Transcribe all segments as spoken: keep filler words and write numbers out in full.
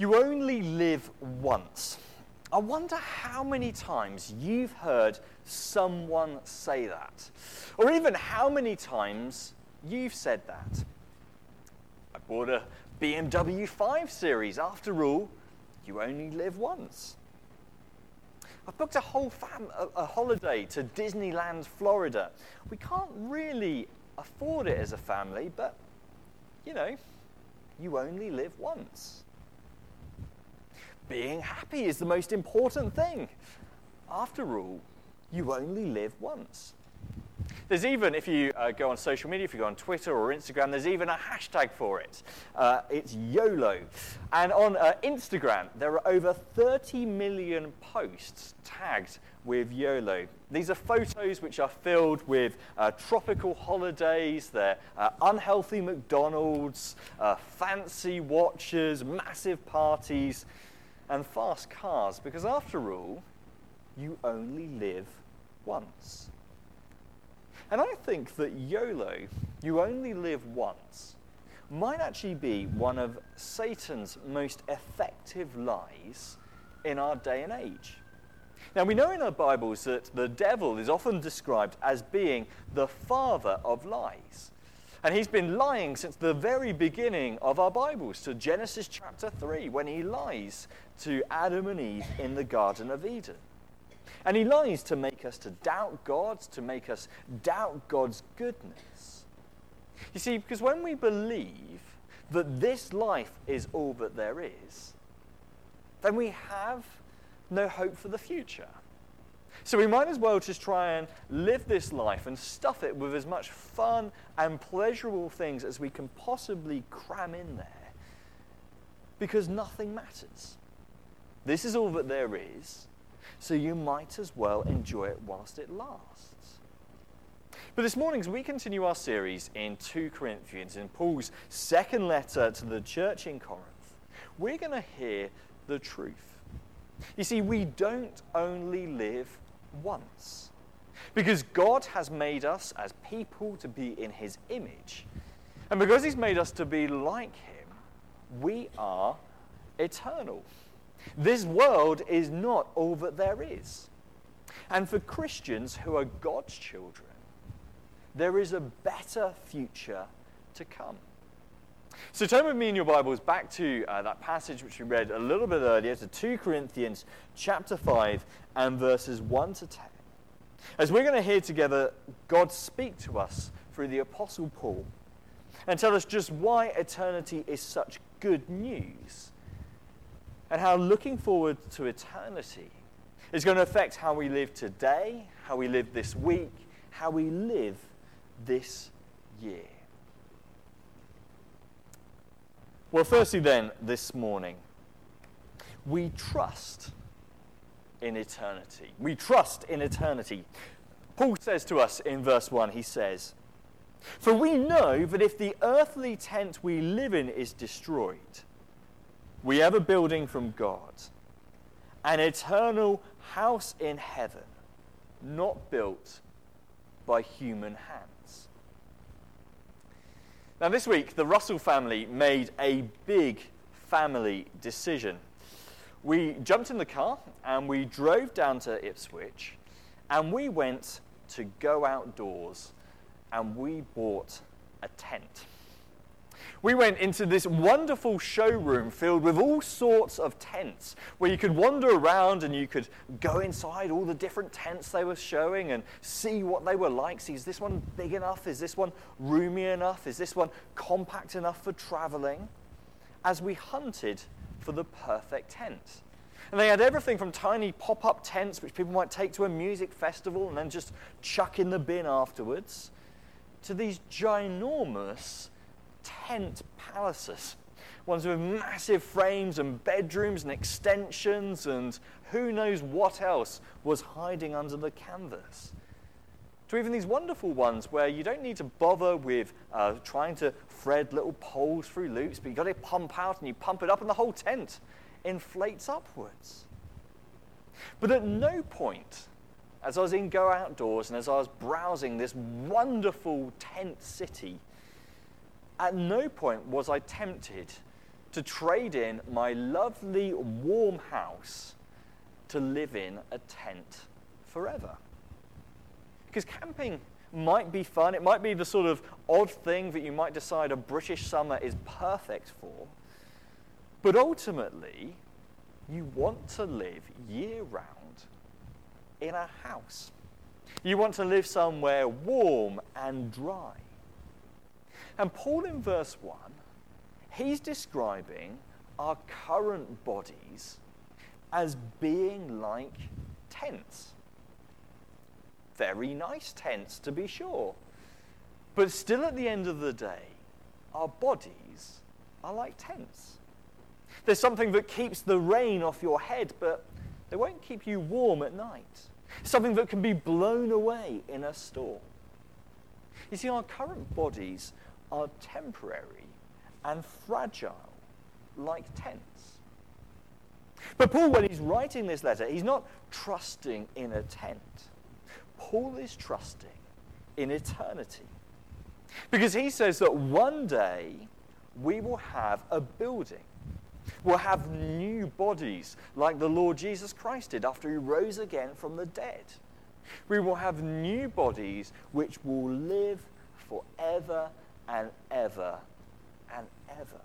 You only live once. I wonder how many times you've heard someone say that. Or even how many times you've said that. I bought a B M W five Series. After all, you only live once. I've booked a whole fam- a, a holiday to Disneyland, Florida. We can't really afford it as a family, but, you know, you only live once. Being happy is the most important thing. After all, you only live once. There's even, if you uh, go on social media, if you go on Twitter or Instagram, there's even a hashtag for it. Uh, it's YOLO. And on uh, Instagram, there are over thirty million posts tagged with YOLO. These are photos which are filled with uh, tropical holidays, they're uh, unhealthy McDonald's, uh, fancy watches, massive parties, and fast cars, because after all, you only live once. And I think that YOLO, you only live once, might actually be one of Satan's most effective lies in our day and age. Now, we know in our Bibles that the devil is often described as being the father of lies. And he's been lying since the very beginning of our Bibles, to Genesis chapter three, when he lies to Adam and Eve in the Garden of Eden. And he lies to make us to doubt God, to make us doubt God's goodness. You see, because when we believe that this life is all that there is, then we have no hope for the future. So we might as well just try and live this life and stuff it with as much fun and pleasurable things as we can possibly cram in there, because nothing matters. This is all that there is, so you might as well enjoy it whilst it lasts. But this morning, as we continue our series in Second Corinthians, in Paul's second letter to the church in Corinth, we're going to hear the truth. You see, we don't only live once, because God has made us as people to be in his image, and because he's made us to be like him, we are eternal. This world is not all that there is. And for Christians who are God's children, there is a better future to come. So turn with me in your Bibles back to uh, that passage which we read a little bit earlier, to Second Corinthians chapter five and verses one to ten. As we're going to hear together God speak to us through the Apostle Paul and tell us just why eternity is such good news, and how looking forward to eternity is going to affect how we live today, how we live this week, how we live this year. Well, firstly then, this morning, we trust in eternity. We trust in eternity. Paul says to us in verse one, he says, "For we know that if the earthly tent we live in is destroyed, we have a building from God, an eternal house in heaven, not built by human hands." Now this week, the Russell family made a big family decision. We jumped in the car and we drove down to Ipswich, and we went to go outdoors, and we bought a tent. We went into this wonderful showroom filled with all sorts of tents, where you could wander around and you could go inside all the different tents they were showing and see what they were like. See, is this one big enough? Is this one roomy enough? Is this one compact enough for traveling? As we hunted for the perfect tent. And they had everything from tiny pop-up tents, which people might take to a music festival and then just chuck in the bin afterwards, to these ginormous tent palaces, ones with massive frames and bedrooms and extensions and who knows what else was hiding under the canvas. To even these wonderful ones where you don't need to bother with uh, trying to thread little poles through loops, but you've got to pump out and you pump it up and the whole tent inflates upwards. But at no point, as I was in Go Outdoors and as I was browsing this wonderful tent city, at no point was I tempted to trade in my lovely warm house to live in a tent forever. Because camping might be fun. It might be the sort of odd thing that you might decide a British summer is perfect for. But ultimately, you want to live year-round in a house. You want to live somewhere warm and dry. And Paul in verse one, he's describing our current bodies as being like tents. Very nice tents, to be sure. But still at the end of the day, our bodies are like tents. There's something that keeps the rain off your head, but they won't keep you warm at night. Something that can be blown away in a storm. You see, our current bodies are temporary and fragile, like tents. But Paul, when he's writing this letter, he's not trusting in a tent. Paul is trusting in eternity. Because he says that one day we will have a building. We'll have new bodies like the Lord Jesus Christ did after he rose again from the dead. We will have new bodies which will live forever and ever and ever.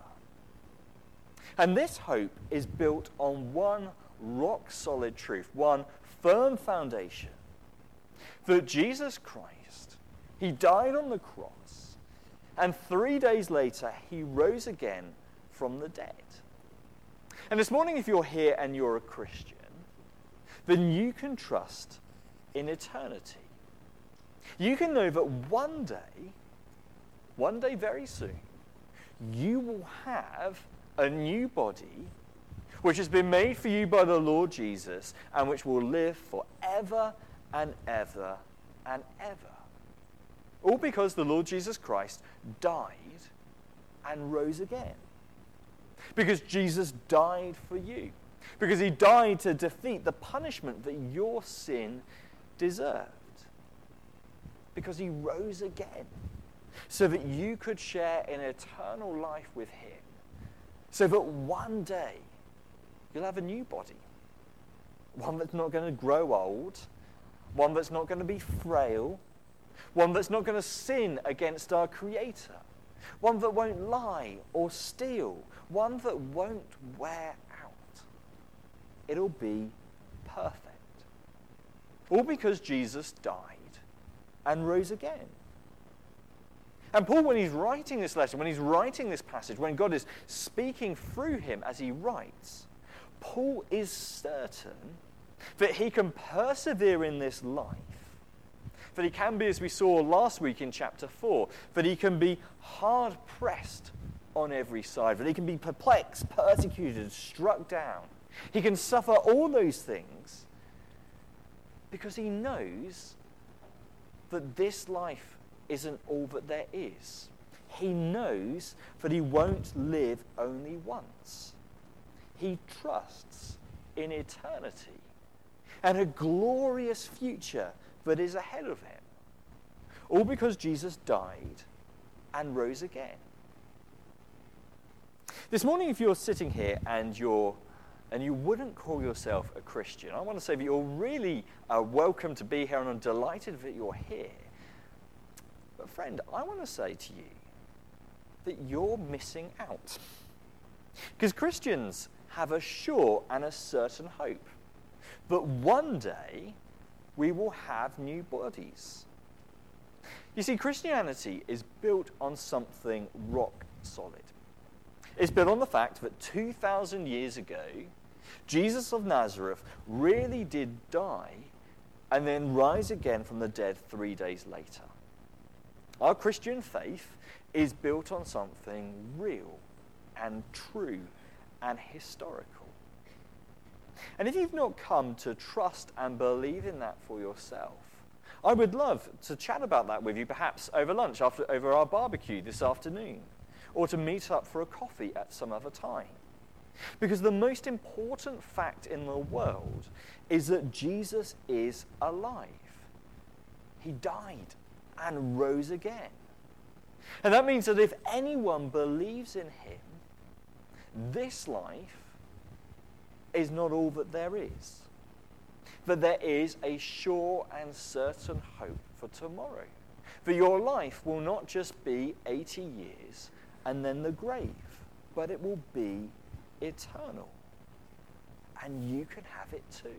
And this hope is built on one rock-solid truth, one firm foundation, that Jesus Christ, he died on the cross, and three days later he rose again from the dead. And this morning, if you're here and you're a Christian, then you can trust in eternity. You can know that one day, one day very soon, you will have a new body which has been made for you by the Lord Jesus and which will live forever and ever and ever. All because the Lord Jesus Christ died and rose again. Because Jesus died for you. Because he died to defeat the punishment that your sin deserved. Because he rose again so that you could share in eternal life with him. So that one day you'll have a new body. One that's not going to grow old. One that's not going to be frail. One that's not going to sin against our Creator. One that won't lie or steal. One that won't wear out. It'll be perfect. All because Jesus died and rose again. And Paul, when he's writing this letter, when he's writing this passage, when God is speaking through him as he writes, Paul is certain that he can persevere in this life, that he can be, as we saw last week in chapter four, that he can be hard-pressed on every side, that he can be perplexed, persecuted, struck down. He can suffer all those things because he knows that this life isn't all that there is. He knows that he won't live only once. He trusts in eternity and a glorious future that is ahead of him. All because Jesus died and rose again. This morning, if you're sitting here and you're and you wouldn't call yourself a Christian, I want to say that you're really uh, welcome to be here, and I'm delighted that you're here. But friend, I want to say to you that you're missing out. Because Christians have a sure and a certain hope that one day we will have new bodies. You see, Christianity is built on something rock solid. It's built on the fact that two thousand years ago, Jesus of Nazareth really did die and then rise again from the dead three days later. Our Christian faith is built on something real and true and historical. And if you've not come to trust and believe in that for yourself, I would love to chat about that with you, perhaps over lunch, after over our barbecue this afternoon, or to meet up for a coffee at some other time. Because the most important fact in the world is that Jesus is alive. He died and rose again. And that means that if anyone believes in him, this life is not all that there is. That there is a sure and certain hope for tomorrow. For your life will not just be eighty years and then the grave, but it will be eternal. And you can have it too.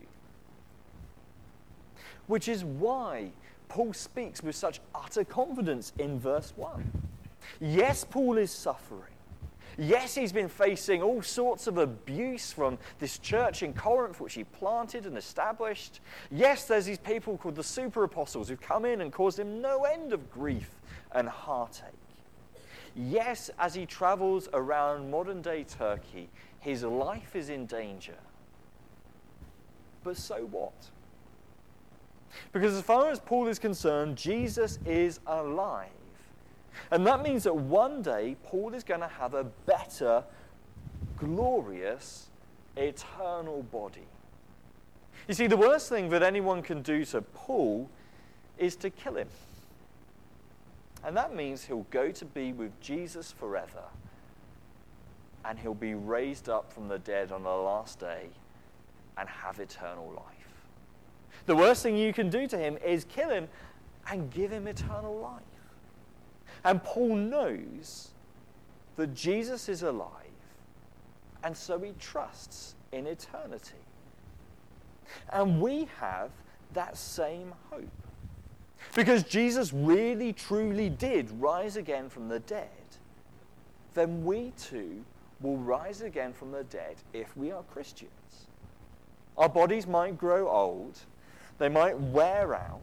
Which is why Paul speaks with such utter confidence in verse one. Yes, Paul is suffering. Yes, he's been facing all sorts of abuse from this church in Corinth, which he planted and established. Yes, there's these people called the super apostles who've come in and caused him no end of grief and heartache. Yes, as he travels around modern-day Turkey, his life is in danger. But so what? Because as far as Paul is concerned, Jesus is alive. And that means that one day, Paul is going to have a better, glorious, eternal body. You see, the worst thing that anyone can do to Paul is to kill him. And that means he'll go to be with Jesus forever. And he'll be raised up from the dead on the last day and have eternal life. The worst thing you can do to him is kill him and give him eternal life. And Paul knows that Jesus is alive, and so he trusts in eternity. And we have that same hope. Because Jesus really, truly did rise again from the dead, then we too will rise again from the dead if we are Christians. Our bodies might grow old, they might wear out,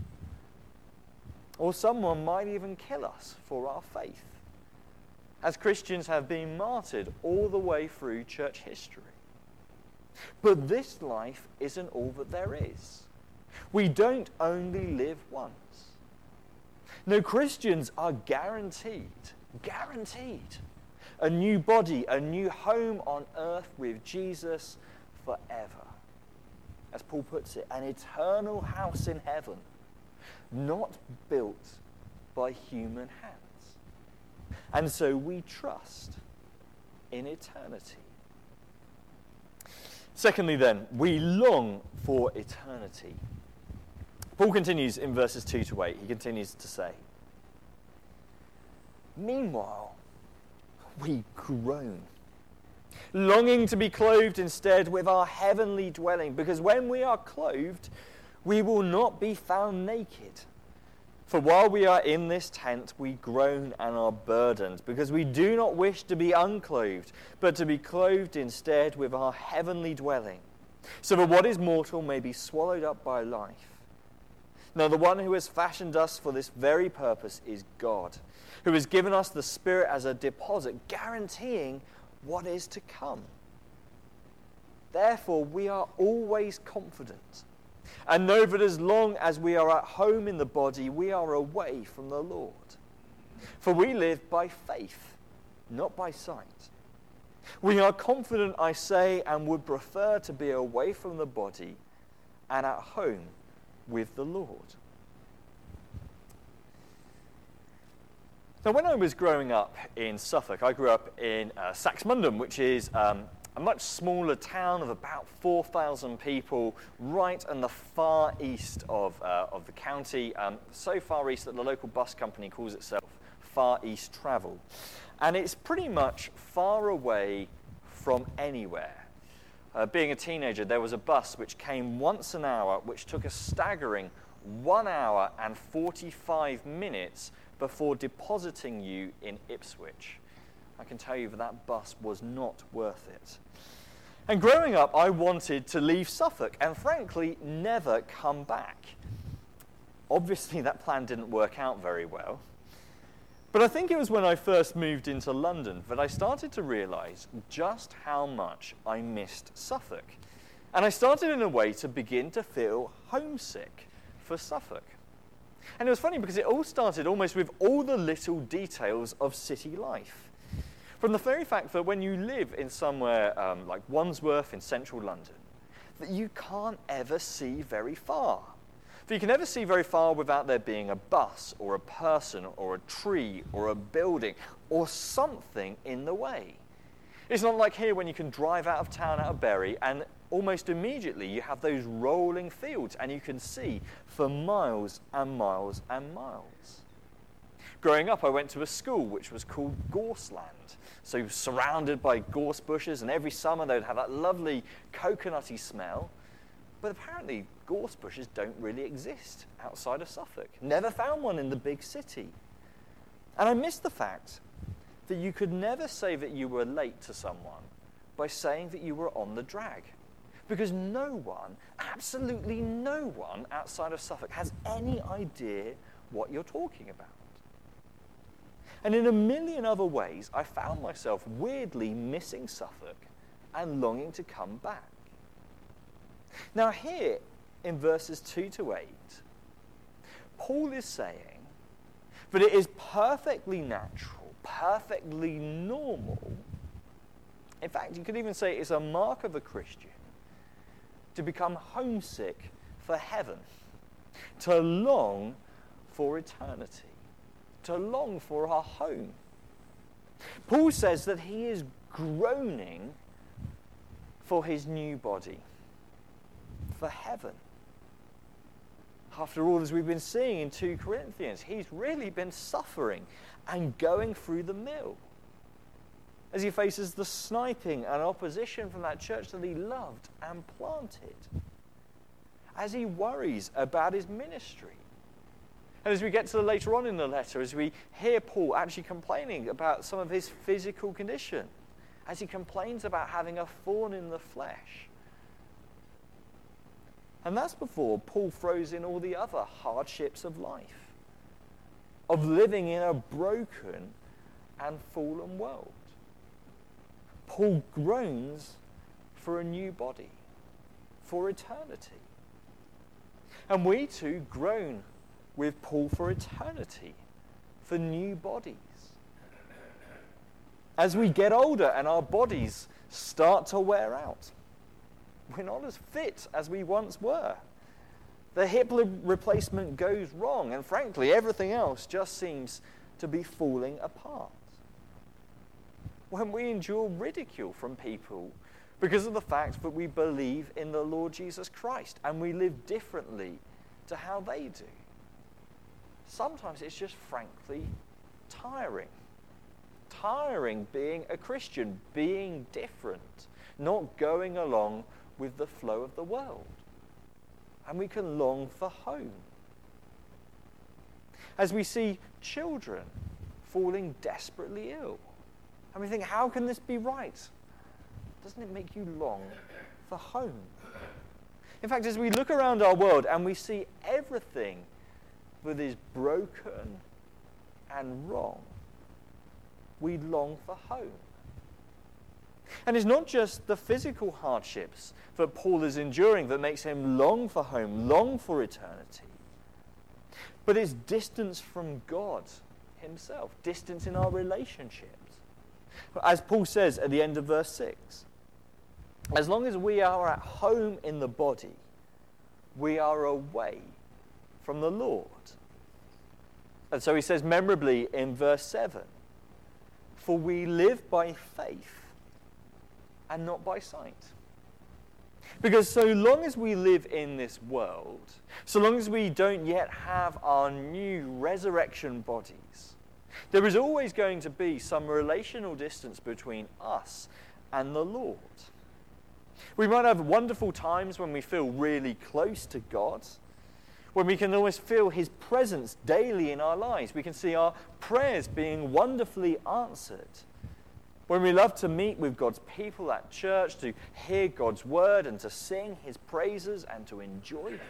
or someone might even kill us for our faith, as Christians have been martyred all the way through church history. But this life isn't all that there is. We don't only live once. No, Christians are guaranteed, guaranteed, a new body, a new home on earth with Jesus forever. As Paul puts it, an eternal house in heaven, not built by human hands. And so we trust in eternity. Secondly then, we long for eternity. Paul continues in verses two to eight. He continues to say, meanwhile, we groan, longing to be clothed instead with our heavenly dwelling, because when we are clothed, we will not be found naked. For while we are in this tent, we groan and are burdened, because we do not wish to be unclothed, but to be clothed instead with our heavenly dwelling, so that what is mortal may be swallowed up by life. Now the one who has fashioned us for this very purpose is God, who has given us the Spirit as a deposit, guaranteeing what is to come. Therefore, we are always confident, and know that as long as we are at home in the body, we are away from the Lord. For we live by faith, not by sight. We are confident, I say, and would prefer to be away from the body and at home with the Lord. Now, when I was growing up in Suffolk, I grew up in uh, Saxmundham, which is um, a much smaller town of about four thousand people, right in the far east of, uh, of the county, um, so far east that the local bus company calls itself Far East Travel. And it's pretty much far away from anywhere. Uh, being a teenager, there was a bus which came once an hour, which took a staggering one hour and forty-five minutes before depositing you in Ipswich. I can tell you that that bus was not worth it. And growing up, I wanted to leave Suffolk and frankly never come back. Obviously, that plan didn't work out very well. But I think it was when I first moved into London that I started to realize just how much I missed Suffolk. And I started in a way to begin to feel homesick for Suffolk. And it was funny because it all started almost with all the little details of city life. From the very fact that when you live in somewhere um, like Wandsworth in central London, that you can't ever see very far. For you can never see very far without there being a bus or a person or a tree or a building or something in the way. It's not like here when you can drive out of town, out of Bury, and almost immediately you have those rolling fields and you can see for miles and miles and miles. Growing up, I went to a school which was called Gorseland. So surrounded by gorse bushes, and every summer they'd have that lovely coconutty smell. But apparently gorse bushes don't really exist outside of Suffolk. Never found one in the big city. And I missed the fact that you could never say that you were late to someone by saying that you were on the drag. Because no one, absolutely no one outside of Suffolk has any idea what you're talking about. And in a million other ways, I found myself weirdly missing Suffolk and longing to come back. Now here, in verses two to eight, Paul is saying that it is perfectly natural, perfectly normal, in fact, you could even say it's a mark of a Christian, to become homesick for heaven, to long for eternity, to long for our home. Paul says that he is groaning for his new body, for heaven. After all, as we've been seeing in two Corinthians, he's really been suffering and going through the mill as he faces the sniping and opposition from that church that he loved and planted, as he worries about his ministry. And as we get to the later on in the letter, as we hear Paul actually complaining about some of his physical condition, as he complains about having a thorn in the flesh. And that's before Paul throws in all the other hardships of life, of living in a broken and fallen world. Paul groans for a new body, for eternity. And we too groan with Paul for eternity, for new bodies. As we get older and our bodies start to wear out, we're not as fit as we once were. The hip replacement goes wrong, and frankly, everything else just seems to be falling apart. When we endure ridicule from people because of the fact that we believe in the Lord Jesus Christ and we live differently to how they do. Sometimes it's just frankly tiring. Tiring being a Christian, being different, not going along with the flow of the world. And we can long for home. As we see children falling desperately ill, and we think, how can this be right? Doesn't it make you long for home? In fact, as we look around our world and we see everything that is broken and wrong, we long for home. And it's not just the physical hardships that Paul is enduring that makes him long for home, long for eternity, but it's distance from God himself, distance in our relationships. As Paul says at the end of verse six, as long as we are at home in the body, we are away from the Lord. And so he says memorably in verse seven, for we live by faith and not by sight. Because so long as we live in this world, so long as we don't yet have our new resurrection bodies, there is always going to be some relational distance between us and the Lord. We might have wonderful times when we feel really close to God, when we can almost feel his presence daily in our lives. We can see our prayers being wonderfully answered. When we love to meet with God's people at church, to hear God's word and to sing his praises and to enjoy him.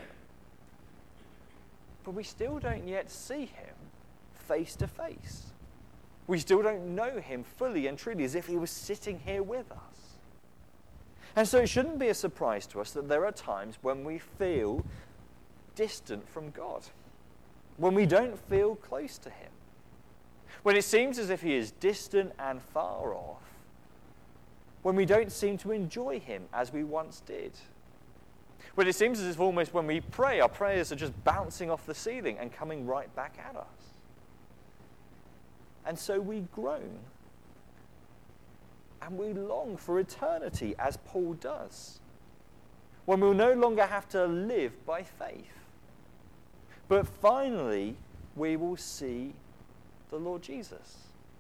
But we still don't yet see him face to face. We still don't know him fully and truly as if he was sitting here with us. And so it shouldn't be a surprise to us that there are times when we feel distant from God, when we don't feel close to him, when it seems as if he is distant and far off, when we don't seem to enjoy him as we once did, when it seems as if almost when we pray, our prayers are just bouncing off the ceiling and coming right back at us. And so we groan. and we long for eternity, as Paul does, when we'll no longer have to live by faith. But finally, we will see the Lord Jesus.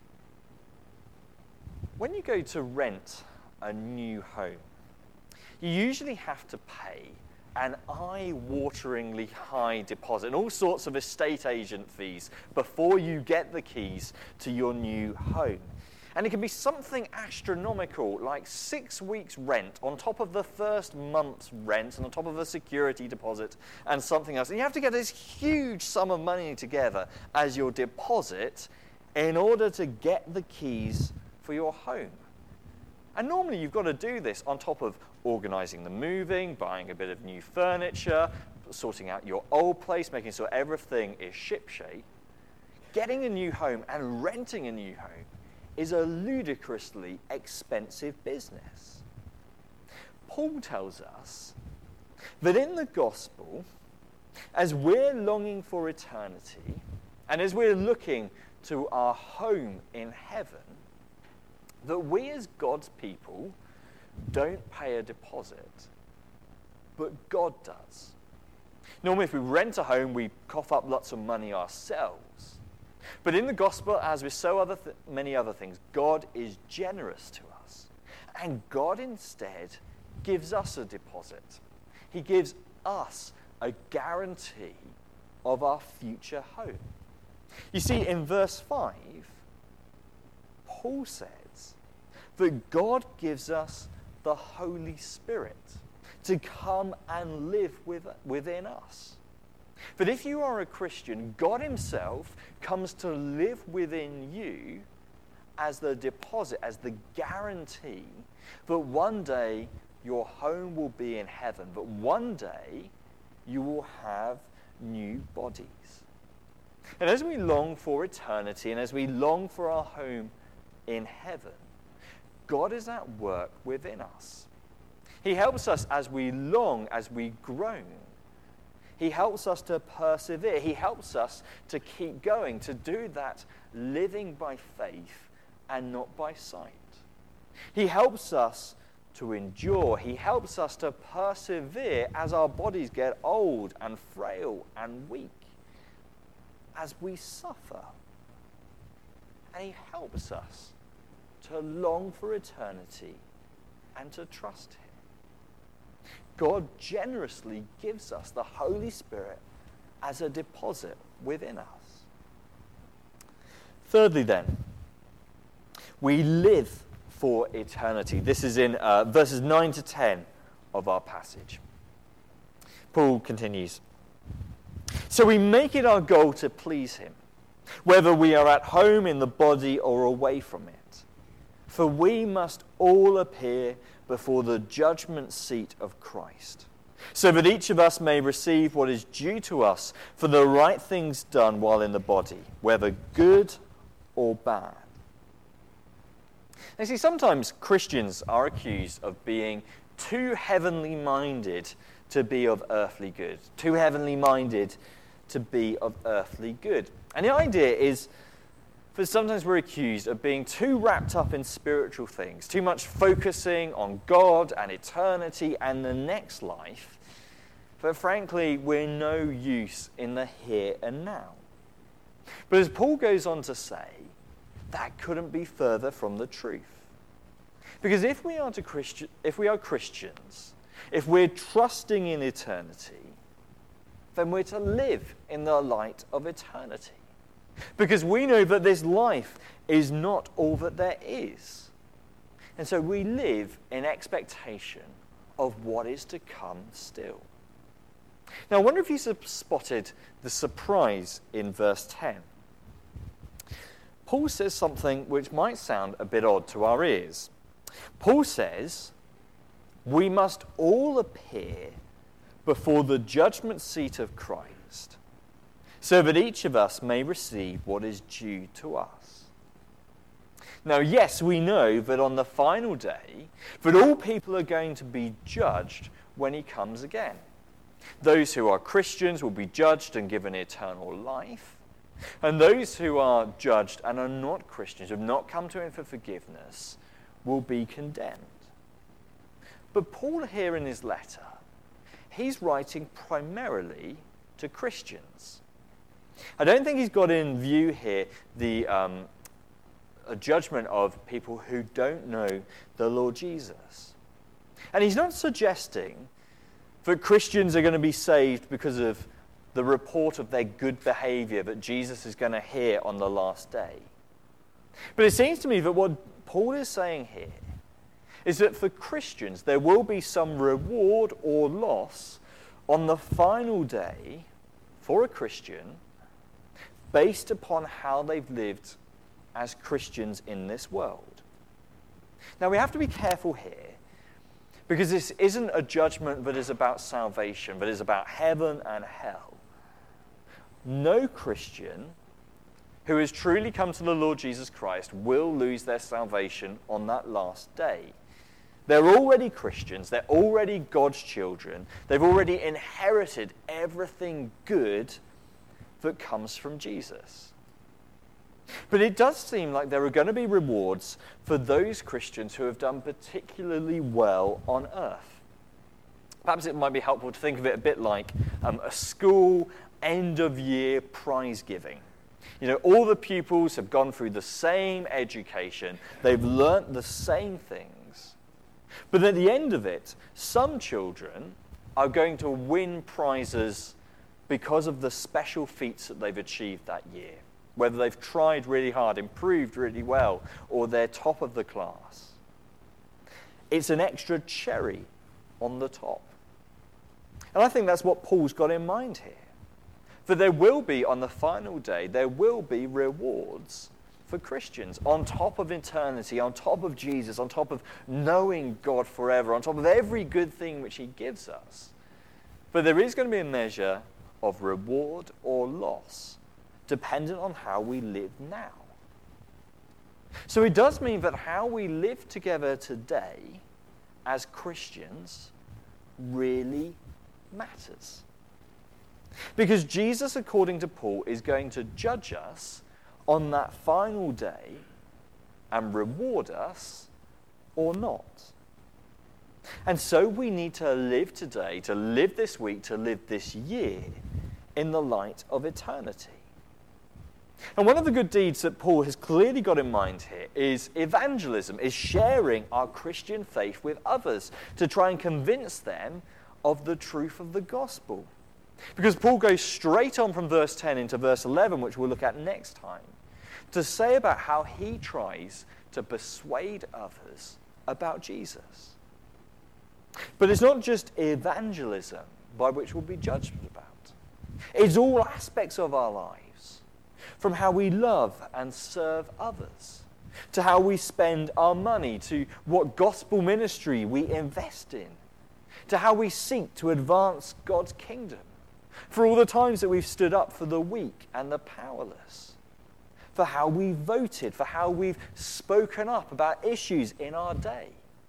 When you go to rent a new home, you usually have to pay an eye-wateringly high deposit and all sorts of estate agent fees before you get the keys to your new home. And it can be something astronomical, like six weeks' rent on top of the first month's rent and on top of a security deposit and something else. And you have to get this huge sum of money together as your deposit in order to get the keys for your home. And normally you've got to do this on top of organising the moving, buying a bit of new furniture, sorting out your old place, making sure everything is shipshape. Getting a new home and renting a new home is a ludicrously expensive business. Paul tells us that in the gospel, as we're longing for eternity, and as we're looking to our home in heaven, that we as God's people don't pay a deposit, but God does. Normally if we rent a home, we cough up lots of money ourselves. But in the gospel, as with so other th- many other things, God is generous to us. And God instead gives us a deposit. He gives us a guarantee of our future home. You see, in verse five, Paul says that God gives us the Holy Spirit to come and live with, within us. But if you are a Christian, God himself comes to live within you as the deposit, as the guarantee that one day your home will be in heaven, but one day you will have new bodies. And as we long for eternity and as we long for our home in heaven, God is at work within us. He helps us as we long, as we groan. He helps us to persevere. He helps us to keep going, to do that living by faith and not by sight. He helps us to endure. He helps us to persevere as our bodies get old and frail and weak, as we suffer. And he helps us to long for eternity and to trust him. God generously gives us the Holy Spirit as a deposit within us. Thirdly then, we live for eternity. This is in uh, verses nine to ten of our passage. Paul continues, "So we make it our goal to please him, whether we are at home in the body or away from it. For we must all appear before the judgment seat of Christ, so that each of us may receive what is due to us for the right things done while in the body, whether good or bad." You see, sometimes Christians are accused of being too heavenly minded to be of earthly good, too heavenly minded to be of earthly good. And the idea is, but sometimes we're accused of being too wrapped up in spiritual things, too much focusing on God and eternity and the next life, but frankly, we're no use in the here and now. But as Paul goes on to say, that couldn't be further from the truth. Because if we are to Christi- if we are Christians, if we're trusting in eternity, then we're to live in the light of eternity. Because we know that this life is not all that there is. And so we live in expectation of what is to come still. Now, I wonder if you spotted the surprise in verse ten. Paul says something which might sound a bit odd to our ears. Paul says, we must all appear before the judgment seat of Christ, so that each of us may receive what is due to us. Now, yes, we know that on the final day, that all people are going to be judged when he comes again. Those who are Christians will be judged and given eternal life, and those who are judged and are not Christians, who have not come to him for forgiveness, will be condemned. But Paul here in his letter, he's writing primarily to Christians. I don't think he's got in view here the um, a judgment of people who don't know the Lord Jesus. And he's not suggesting that Christians are going to be saved because of the report of their good behavior that Jesus is going to hear on the last day. But it seems to me that what Paul is saying here is that for Christians there will be some reward or loss on the final day for a Christian based upon how they've lived as Christians in this world. Now we have to be careful here, because this isn't a judgment that is about salvation, but is about heaven and hell. No Christian who has truly come to the Lord Jesus Christ will lose their salvation on that last day. They're already Christians, they're already God's children, they've already inherited everything good that comes from Jesus. But it does seem like there are going to be rewards for those Christians who have done particularly well on earth. Perhaps it might be helpful to think of it a bit like um, a school end-of-year prize giving. You know, all the pupils have gone through the same education, they've learnt the same things. But at the end of it, some children are going to win prizes because of the special feats that they've achieved that year. Whether they've tried really hard, improved really well, or they're top of the class. It's an extra cherry on the top. And I think that's what Paul's got in mind here. For there will be, on the final day, there will be rewards for Christians on top of eternity, on top of Jesus, on top of knowing God forever, on top of every good thing which he gives us. But there is going to be a measure of reward or loss, dependent on how we live now. So it does mean that how we live together today as Christians really matters. Because Jesus, according to Paul, is going to judge us on that final day and reward us or not. And so we need to live today, to live this week, to live this year in the light of eternity. And one of the good deeds that Paul has clearly got in mind here is evangelism, is sharing our Christian faith with others to try and convince them of the truth of the gospel. Because Paul goes straight on from verse ten into verse eleven, which we'll look at next time, to say about how he tries to persuade others about Jesus. But it's not just evangelism by which we'll be judged about. It's all aspects of our lives, from how we love and serve others, to how we spend our money, to what gospel ministry we invest in, to how we seek to advance God's kingdom, for all the times that we've stood up for the weak and the powerless, for how we voted, for how we've spoken up about issues in our day.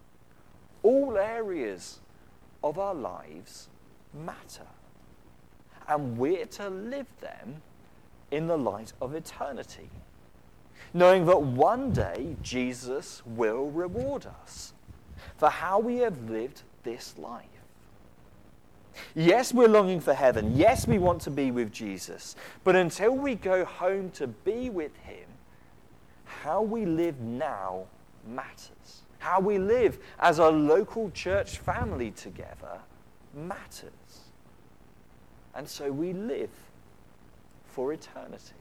All areas of our lives matter, and we're to live them in the light of eternity, knowing that one day Jesus will reward us for how we have lived this life. Yes, we're longing for heaven. Yes, we want to be with Jesus. But until we go home to be with him, how we live now matters. How we live as a local church family together matters. And so we live for eternity.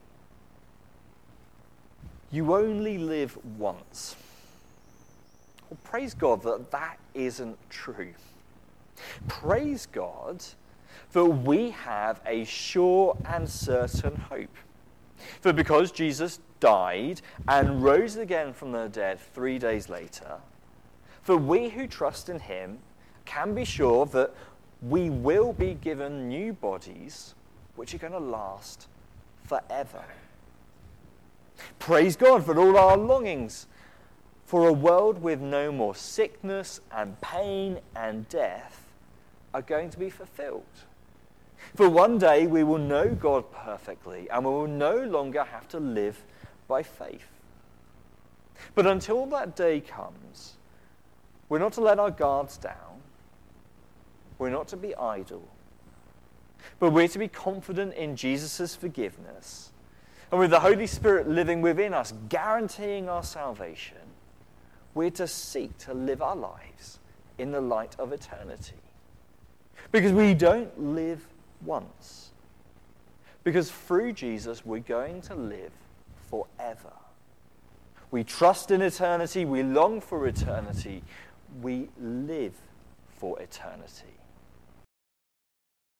You only live once. Well, praise God that that isn't true. Praise God that we have a sure and certain hope. For because Jesus died and rose again from the dead three days later, for we who trust in him can be sure that we will be given new bodies which are going to last forever. Praise God for all our longings for a world with no more sickness and pain and death are going to be fulfilled. For one day we will know God perfectly and we will no longer have to live by faith. But until that day comes, we're not to let our guards down. We're not to be idle. But we're to be confident in Jesus' forgiveness. And with the Holy Spirit living within us, guaranteeing our salvation, we're to seek to live our lives in the light of eternity. Because we don't live once. Because through Jesus, we're going to live forever. We trust in eternity. We long for eternity. We live for eternity.